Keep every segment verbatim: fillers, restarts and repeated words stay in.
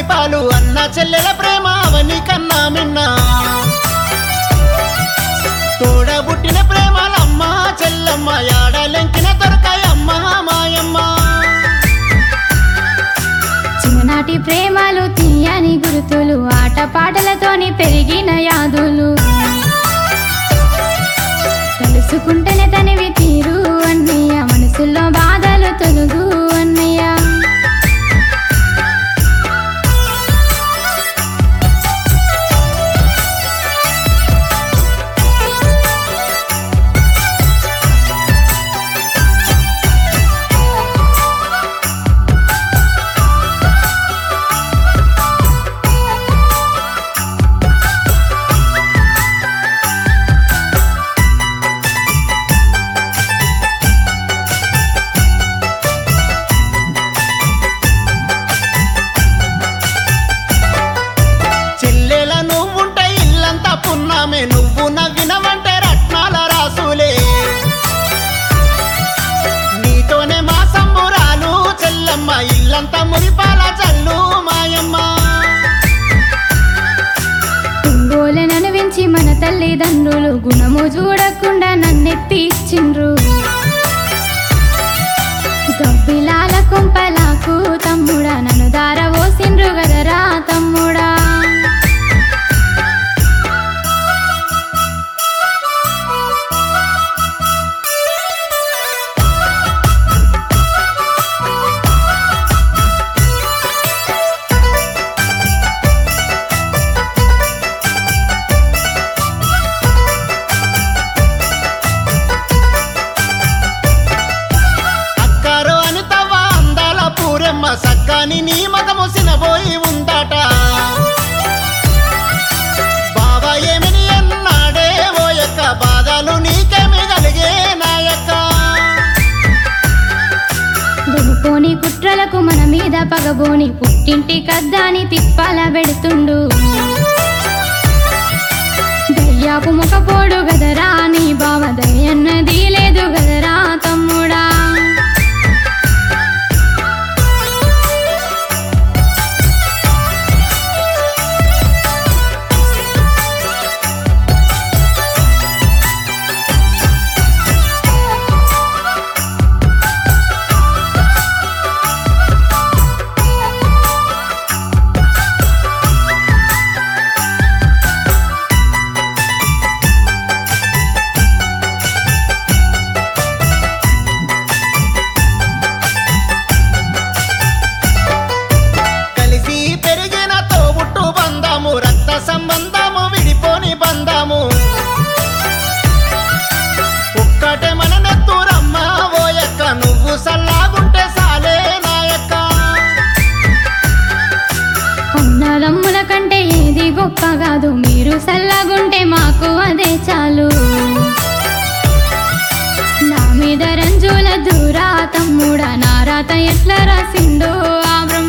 మురిపాలు అన్న చెల్లెల ప్రేమ అవని కన్నా మిన్నా తోడబుట్టిన ప్రేమలమ్మ చెల్లమ్మ యాడలెంకిన దొరకాయమ్మ మాయమ్మ చిన్ననాటి ప్రేమలు తీయని గుర్తులు ఆట పాటలతోని పెరిగిన యాదులు తెలుసుకుంటేనే తనివి తీరు అన్నయ్య మనసులో బాధలు తొలుగు అన్నయ్య నువ్వు నవ్వినవంటే రత్నాల రాసులే నీతోనే మా సంబురాలు చెల్లమ్మ ఇల్లంతా మురిపాల చల్లు మాయమ్మ తుంగోలెనను వించి మన తల్లిదండ్రులు గుణము చూడకుండా నన్నెత్తి ఇచ్చిండ్రు గబ్బిలాల కుంపలాకు తమ్ముడా నన్ను దార పోసిండ్రు గదరా తమ్ముడా సక్కాని నీ మగము సినబోయి ఉందట బాబా ఏమిని అన్నాడే ఓ యొక్క బాధలు నీకేమి కలిగే నాయక్క దునుకోని కుట్రలకు మన మీద పగబోని పుట్టింటి కద్దాని తిప్పాల పెడుతుండు దయ్యాపు ముఖపోడు గదరా నీ బావ దయ్యన్నది లేదు గదరా తమ్ముడా సంబంధము విడిపోని బంధము ఒక్కటే మన నెత్తురమ్మ ఓ యొక్క నువ్వు సల్లాగుంటే సాలే నాయక్క అన్నదమ్ముల కంటే ఏది గొప్ప కాదు మీరు సల్లగుంటే మాకు అదే చాలు నా మీద రంజుల దూరా తమ్ముడా నా రాత ఎట్లా రాసిండో ఆ బ్రహ్మ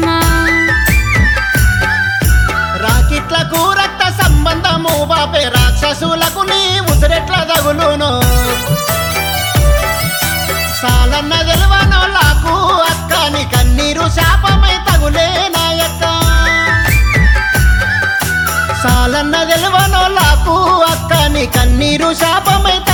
రాకిట్లకు రక్త సంబంధము బాపే రాక్షసులకు నీ ఉసిరెట్ల తగులును సాలన్న తెలవనోళ్ళకు అక్కని కన్నీరు శాపమై తగులే నాయక్క సాలన్న తెలవనోళ్ళకు అక్కని కన్నీరు శాపమై